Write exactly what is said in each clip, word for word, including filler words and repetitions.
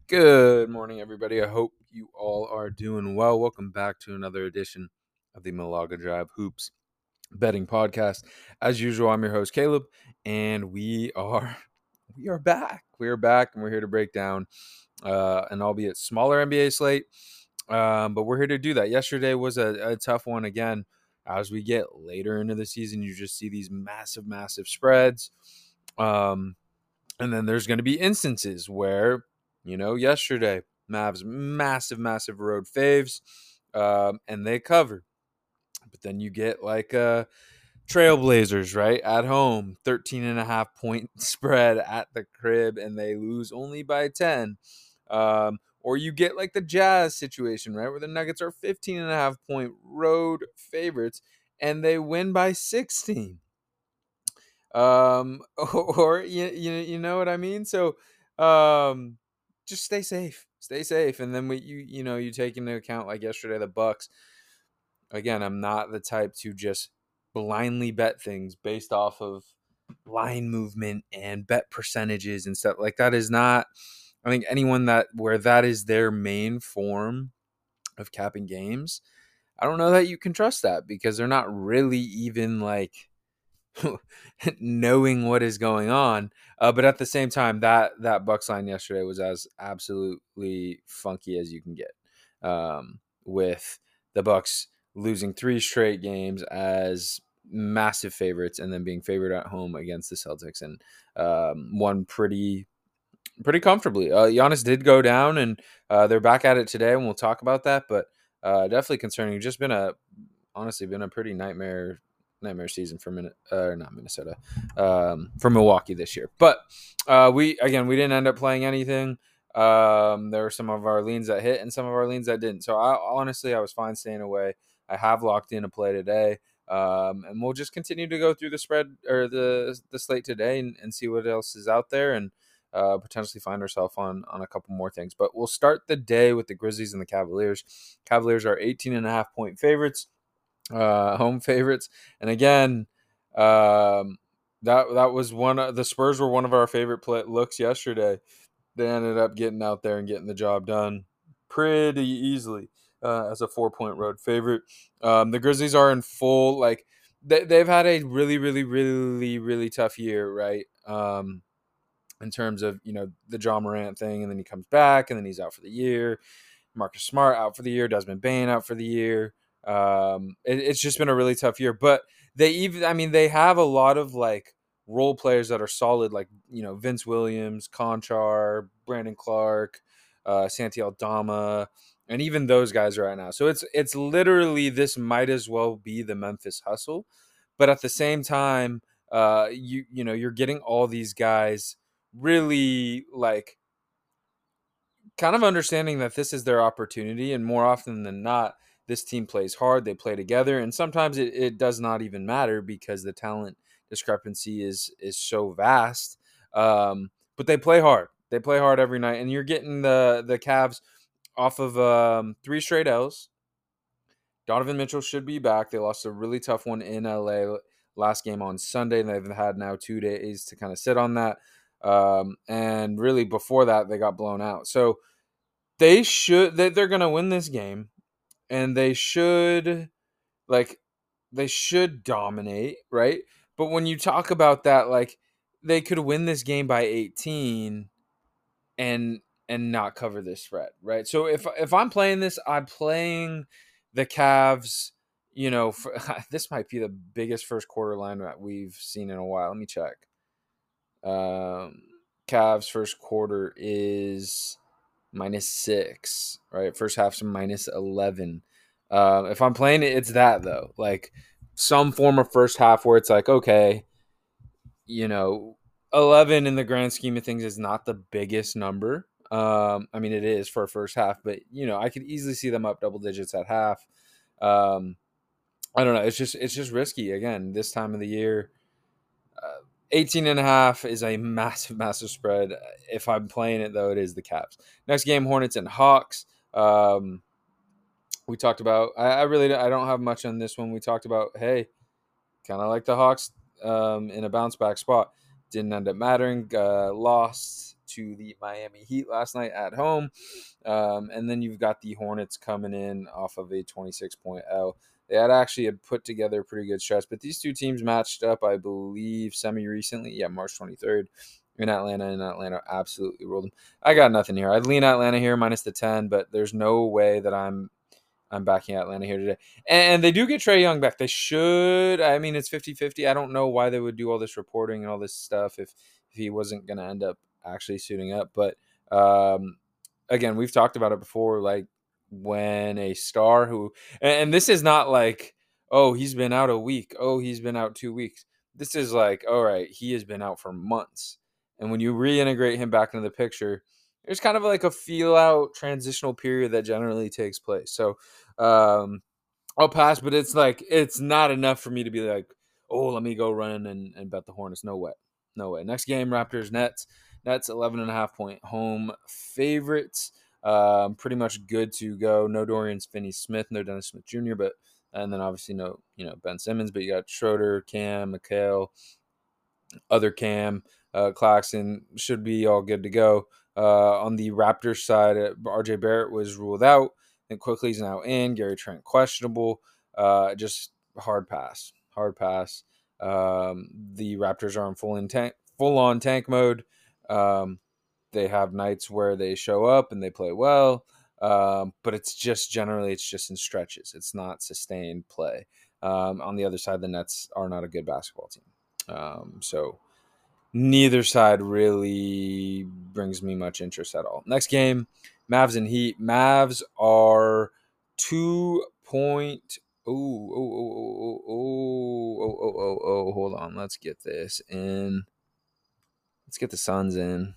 Good morning, everybody. I hope you all are doing well. Welcome back to another edition of the Malaga Drive Hoops Betting Podcast. As usual, I'm your host Caleb, and we are we are back. We are back, and we're here to break down uh, an albeit smaller N B A slate, um, but we're here to do that. Yesterday was a, a tough one. Again, as we get later into the season, you just see these massive, massive spreads. Um, and then there's going to be instances where, you know, yesterday, Mavs massive, massive road faves, um, and they covered. But then you get like uh, Trailblazers, right, at home, thirteen and a half point spread at the crib, and they lose only by ten. Um, or you get like the Jazz situation, right, where the Nuggets are fifteen and a half point road favorites, and they win by sixteen. Um, or you, you you know what I mean? So, um, just stay safe, stay safe, and then we you you know you take into account like yesterday the Bucks. Again, I'm not the type to just blindly bet things based off of line movement and bet percentages and stuff like that. Is not. I think anyone that where that is their main form of capping games, I don't know that you can trust that because they're not really even like knowing what is going on. Uh, but at the same time, that that Bucks line yesterday was as absolutely funky as you can get, um, with the Bucks losing three straight games as massive favorites and then being favored at home against the Celtics and um, won pretty pretty comfortably. Uh, Giannis did go down, and uh, they're back at it today, and we'll talk about that. But uh, definitely concerning. Just been a honestly been a pretty nightmare nightmare season for minute uh, not Minnesota, um, for Milwaukee this year. But uh, we again we didn't end up playing anything. Um, there were some of our leans that hit and some of our leans that didn't. So I honestly I was fine staying away. I have locked in a play today. Um, and we'll just continue to go through the spread or the the slate today and, and see what else is out there and uh, potentially find ourselves on on a couple more things. But we'll start the day with the Grizzlies and the Cavaliers. Cavaliers are eighteen and a half point favorites, uh, home favorites. And again, um, that that was one of the Spurs were one of our favorite play, looks yesterday. They ended up getting out there and getting the job done pretty easily uh, as a four point road favorite. Um, the Grizzlies are in full like they they've had a really really really really tough year, right? Um, in terms of, you know, the Ja Morant thing, and then he comes back, and then he's out for the year. Marcus Smart out for the year. Desmond Bane out for the year. Um, it, it's just been a really tough year. But they even, I mean, they have a lot of like role players that are solid, like, you know, Vince Williams, Conchar, Brandon Clark, uh, Santi Aldama, and even those guys right now. So it's it's literally this might as well be the Memphis Hustle, but at the same time, uh, you you know, you're getting all these guys really like kind of understanding that this is their opportunity, and more often than not this team plays hard, they play together, and sometimes it, it does not even matter because the talent discrepancy is is so vast, um, but they play hard they play hard every night, and you're getting the the Cavs off of um, three straight L's. Donovan Mitchell should be back. They lost a really tough one in L A last game on Sunday, and they've had now two days to kind of sit on that. Um, and really before that, they got blown out. So they should they, they're going to win this game, and they should like they should dominate, right? But when you talk about that, like they could win this game by eighteen and and not cover this spread, right? So if if I'm playing this, I'm playing the Cavs. You know, for, this might be the biggest first quarter line that we've seen in a while. Let me check. Um, Cavs first quarter is minus six, right? First half's minus eleven. Uh, if I'm playing it, it's that though, like some form of first half where it's like, okay, you know, eleven in the grand scheme of things is not the biggest number. Um, I mean, it is for a first half, but you know, I could easily see them up double digits at half. Um, I don't know. It's just it's just risky again this time of the year. Uh, eighteen and a half is a massive, massive spread. If I'm playing it, though, it is the Caps. Next game, Hornets and Hawks. Um, we talked about, I, I really I don't have much on this one. We talked about, hey, kind of like the Hawks um, in a bounce back spot. Didn't end up mattering. Uh, lost to the Miami Heat last night at home. Um, and then you've got the Hornets coming in off of a twenty-six point L. They had actually had put together a pretty good stretch, but these two teams matched up, I believe, semi-recently. Yeah, March twenty-third in Atlanta, and Atlanta absolutely rolled them. I got nothing here. I'd lean Atlanta here minus the ten, but there's no way that I'm I'm backing Atlanta here today. And they do get Trae Young back. They should. I mean, it's fifty-fifty. I don't know why they would do all this reporting and all this stuff if, if he wasn't going to end up actually suiting up. But um, again, we've talked about it before, like when a star who – and this is not like, oh, he's been out a week. Oh, he's been out two weeks. This is like, all right, he has been out for months. And when you reintegrate him back into the picture – there's kind of like a feel out transitional period that generally takes place. So um, I'll pass, but it's like, it's not enough for me to be like, oh, let me go run and, and bet the Hornets. No way. No way. Next game, Raptors, Nets. Nets, eleven and a half point home favorites. Um, pretty much good to go. No Dorian Finney-Smith, no Dennis Smith Junior, but, and then obviously no, you know, Ben Simmons, but you got Schroeder, Cam, Mikal, other Cam, uh, Claxton should be all good to go. Uh, on the Raptors side, uh, R J Barrett was ruled out, and Quickly's now in. Gary Trent questionable. Uh, just hard pass, hard pass. Um, the Raptors are in full in tank, full on tank mode. Um, they have nights where they show up and they play well, um, but it's just generally it's just in stretches. It's not sustained play. Um, on the other side, the Nets are not a good basketball team. Um, so neither side really brings me much interest at all. Next game, Mavs and Heat. Mavs are two point. Oh, oh, oh, oh, oh, oh, oh, oh, oh, hold on. Let's get this in. Let's get the Suns in.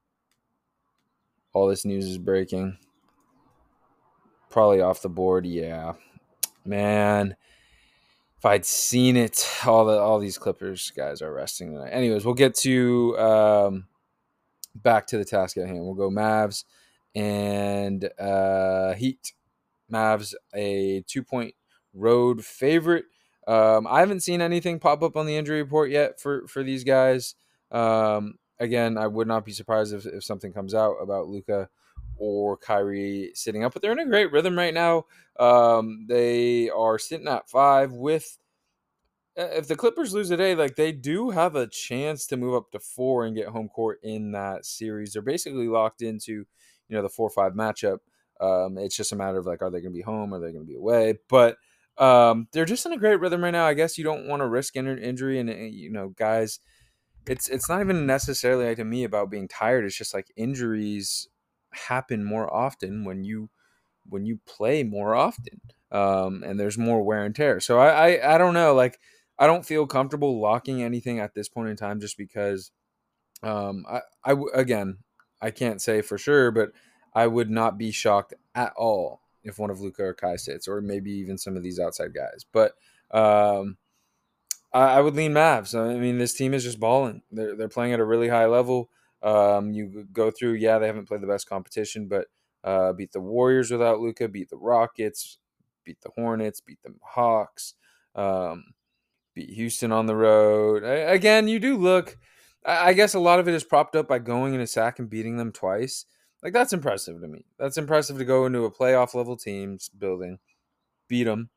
All this news is breaking. Probably off the board. Yeah. Man. If I'd seen it, all the all these Clippers guys are resting tonight. Anyways, we'll get to um, back to the task at hand. We'll go Mavs and uh, Heat. Mavs a two point road favorite. Um, I haven't seen anything pop up on the injury report yet for for these guys. Um, again, I would not be surprised if, if something comes out about Luka or Kyrie sitting up, but they're in a great rhythm right now. Um, they are sitting at five with. If the Clippers lose today, like they do have a chance to move up to four and get home court in that series. They're basically locked into, you know, the four five matchup. Um, it's just a matter of like, are they going to be home? Are they going to be away? But um, they're just in a great rhythm right now. I guess you don't want to risk in- injury, and you know, guys, it's it's not even necessarily like, to me about being tired. It's just like injuries happen more often when you when you play more often, um, and there's more wear and tear. So I, I I don't know, like. I don't feel comfortable locking anything at this point in time just because, um, I, I, again, I can't say for sure, but I would not be shocked at all if one of Luka or Kai sits, or maybe even some of these outside guys. But um, I, I would lean Mavs. I mean, this team is just balling. They're, they're playing at a really high level. Um, you go through, yeah, they haven't played the best competition, but uh, beat the Warriors without Luka, beat the Rockets, beat the Hornets, beat the Hawks. Um, beat Houston on the road. I, again, you do look. I, I guess a lot of it is propped up by going in a sack and beating them twice. Like that's impressive to me. That's impressive to go into a playoff level team's building, beat them,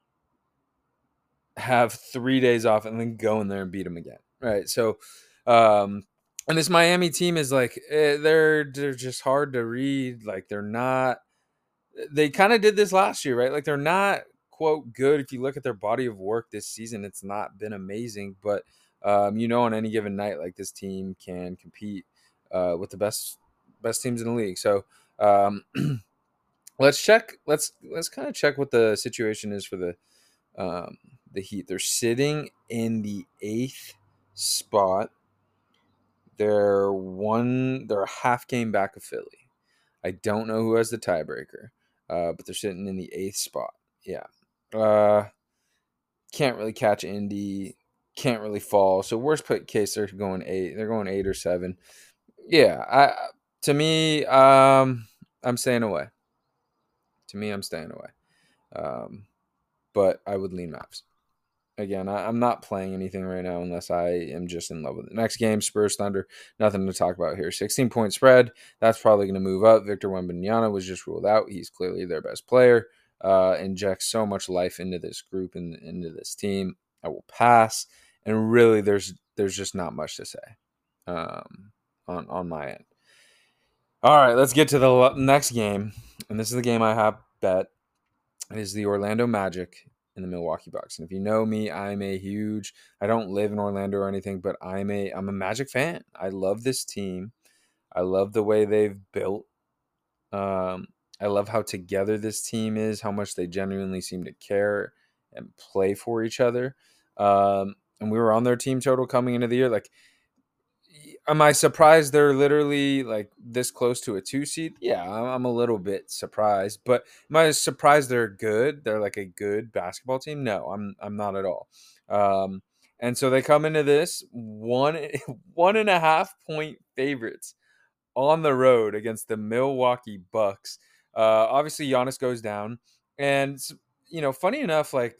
have three days off, and then go in there and beat them again. Right. So, um, and this Miami team is like eh, they're they're just hard to read. Like they're not. They kind of did this last year, right? Like they're not quote good. If you look at their body of work this season, it's not been amazing, but um, you know, on any given night, like this team can compete uh, with the best best teams in the league. So um, let's check. Let's let's kind of check what the situation is for the um, the Heat. They're sitting in the eighth spot. They're one. They're a half game back of Philly. I don't know who has the tiebreaker, uh, but they're sitting in the eighth spot. Yeah. Uh, can't really catch Indy. Can't really fall. So worst case, they're going eight. They're going eight or seven. Yeah. I to me, um, I'm staying away. To me, I'm staying away. Um, but I would lean Mavs. again, I, I'm not playing anything right now unless I am just in love with it. Next game, Spurs Thunder. Nothing to talk about here. sixteen point spread. That's probably going to move up. Victor Wembanyama was just ruled out. He's clearly their best player. Uh, injects so much life into this group and into this team. I will pass. And really, there's there's just not much to say um, on on my end. All right, let's get to the next game, and this is the game I have bet. It is the Orlando Magic and the Milwaukee Bucks. And if you know me, I'm a huge. I don't live in Orlando or anything, but I'm a I'm a Magic fan. I love this team. I love the way they've built. Um, I love how together this team is. How much they genuinely seem to care and play for each other. Um, and we were on their team total coming into the year. Like, am I surprised they're literally like this close to a two seed? Yeah, I'm a little bit surprised, but am I surprised they're good? They're like a good basketball team? No, I'm I'm not at all. Um, and so they come into this one one and a half point favorites on the road against the Milwaukee Bucks. Uh, obviously, Giannis goes down, and you know, funny enough, like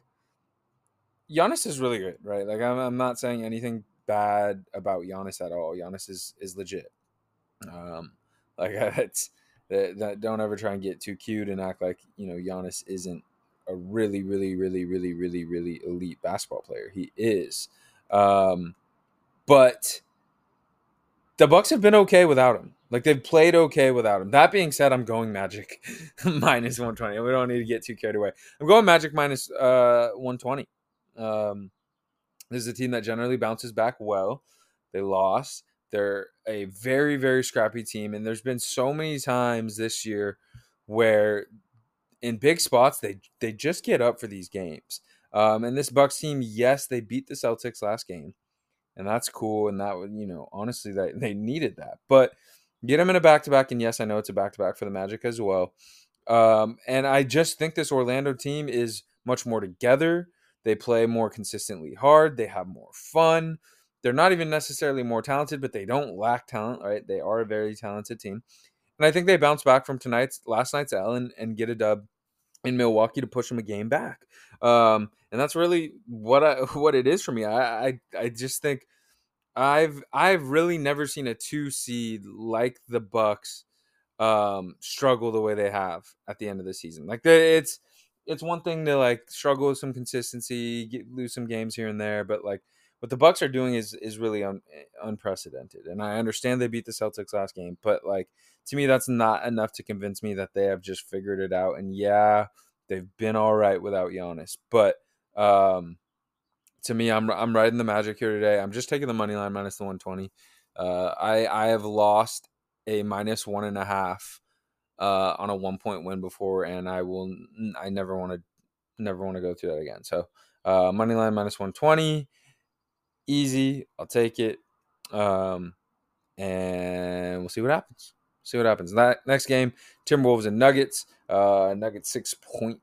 Giannis is really good, right? Like I'm, I'm not saying anything bad about Giannis at all. Giannis is is legit. Um, like it's that, that don't ever try and get too cute and act like you know Giannis isn't a really, really, really, really, really, really elite basketball player. He is, um, but the Bucks have been okay without him. Like they've played okay without him. That being said, I'm going Magic minus one twenty. We don't need to get too carried away. I'm going Magic minus uh, one twenty. Um, this is a team that generally bounces back well. They lost. They're a very, very scrappy team. And there's been so many times this year where in big spots, they they just get up for these games. Um, and this Bucks team, yes, they beat the Celtics last game. And that's cool. And that would, you know, honestly, they, they needed that. But get them in a back-to-back. And yes, I know it's a back-to-back for the Magic as well. Um, and I just think this Orlando team is much more together. They play more consistently hard. They have more fun. They're not even necessarily more talented, but they don't lack talent, right? They are a very talented team. And I think they bounce back from tonight's last night's L and, and get a dub in Milwaukee to push them a game back. Um, and that's really what I, what it is for me. I, I I just think I've I've really never seen a two seed like the Bucks um struggle the way they have at the end of the season. Like it's it's one thing to like struggle with some consistency, get, lose some games here and there, but like what the Bucks are doing is is really un, unprecedented. And I understand they beat the Celtics last game, but like to me that's not enough to convince me that they have just figured it out. And yeah, they've been all right without Giannis, but um to me, I'm I'm riding the Magic here today. I'm just taking the money line minus the one twenty. Uh, I I have lost a minus one and a half uh, on a one point win before, and I will I never want to never want to go through that again. So uh, money line minus one twenty, easy. I'll take it, um, and we'll see what happens. See what happens. That next game, Timberwolves and Nuggets. Uh, Nuggets six point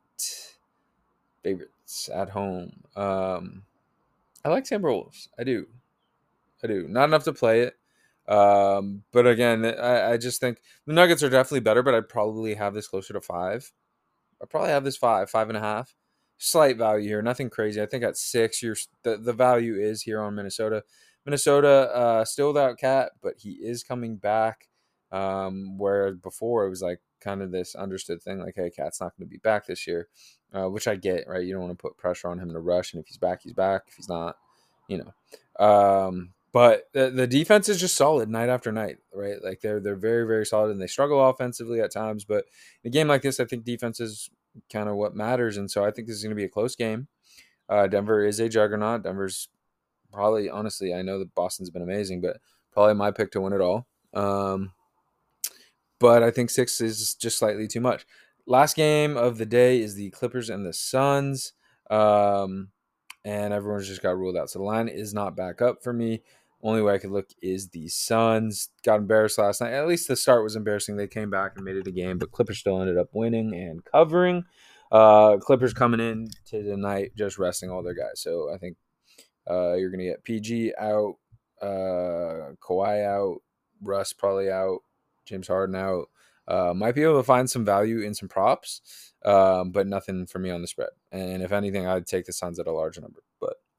favorites at home. Um, I like Timberwolves. I do. I do. Not enough to play it. Um, but again, I, I just think the Nuggets are definitely better, but I'd probably have this closer to five. I'd probably have this five, five and a half. Slight value here, nothing crazy. I think at six, you're the, the value is here on Minnesota. Minnesota uh, still without Cat, but he is coming back. Um, where before it was like kind of this understood thing, like, hey, Cat's not going to be back this year, uh, which I get, right? You don't want to put pressure on him to rush, and if he's back, he's back. If he's not, you know. Um, but the, the defense is just solid night after night, right? Like they're they're very very solid, and they struggle offensively at times. But in a game like this, I think defense is kind of what matters, and so I think this is going to be a close game. Uh, Denver is a juggernaut. Denver's probably, honestly, I know that Boston's been amazing, but probably my pick to win it all. Um, but I think six is just slightly too much. Last game of the day is the Clippers and the Suns, um, and everyone's just got ruled out. So the line is not back up for me. Only way I could look is the Suns. Got embarrassed last night. At least the start was embarrassing. They came back and made it a game, but Clippers still ended up winning and covering. Uh, Clippers coming in to tonight just resting all their guys. So I think uh, you're going to get P G out, uh, Kawhi out, Russ probably out, James Harden out. Uh, might be able to find some value in some props, um, but nothing for me on the spread. And if anything, I'd take the Suns at a large number. But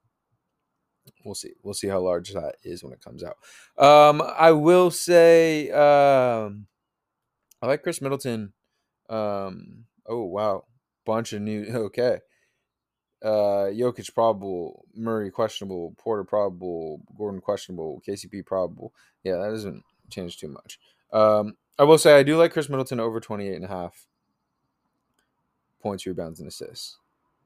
we'll see. We'll see how large that is when it comes out. Um, I will say um, I like Chris Middleton. Um, oh wow, bunch of new. Okay, uh, Jokic probable, Murray questionable, Porter probable, Gordon questionable, K C P probable. Yeah, that doesn't change too much. Um, I will say I do like Chris Middleton over twenty-eight and a half points, rebounds, and assists.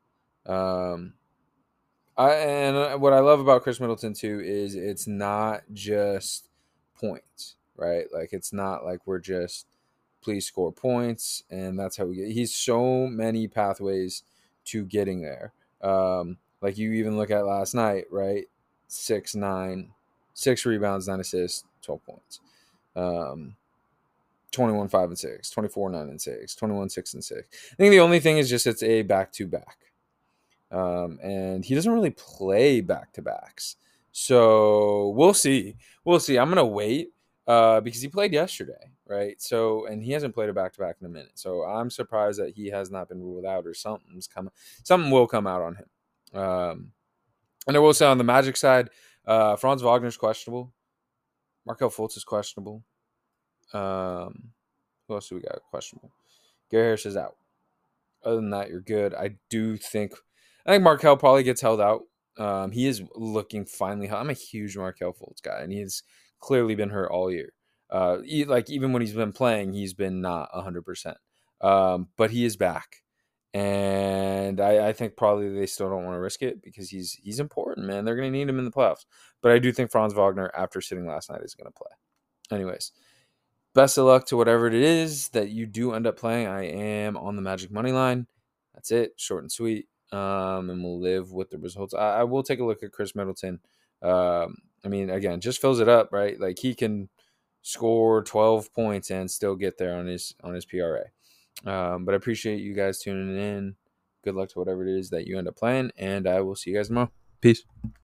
Um, I and what I love about Chris Middleton too is it's not just points, right? Like it's not like we're just please score points and that's how we get. He's so many pathways to getting there. Um, like you even look at last night, right? Six, nine, six rebounds, nine assists, twelve points. Um, twenty-one, five, and six, twenty-four, nine, and six, twenty-one, six, and six. I think the only thing is just it's a back to back. Um, and he doesn't really play back to backs. So we'll see. We'll see. I'm gonna wait uh, because he played yesterday, right? So and he hasn't played a back to back in a minute. So I'm surprised that he has not been ruled out or something's coming. Something will come out on him. Um, and I will say on the Magic side, uh, Franz Wagner's questionable. Markel Fultz is questionable. Um, who else do we got questionable? Gary Harris is out. Other than that, you're good. I do think, I think Markel probably gets held out. Um, he is looking finally. I'm a huge Markel Fultz guy, and he's clearly been hurt all year. Uh, he, like even when he's been playing, he's been not one hundred percent. Um, but he is back, and I, I think probably they still don't want to risk it because he's he's important, man. They're going to need him in the playoffs. But I do think Franz Wagner, after sitting last night, is going to play. Anyways, best of luck to whatever it is that you do end up playing. I am on the Magic money line. That's it, short and sweet. Um, and we'll live with the results. I, I will take a look at Chris Middleton. Um, I mean, again, just fills it up, right? Like he can score twelve points and still get there on his on his P R A. Um, but I appreciate you guys tuning in. Good luck to whatever it is that you end up playing, and I will see you guys tomorrow. Peace.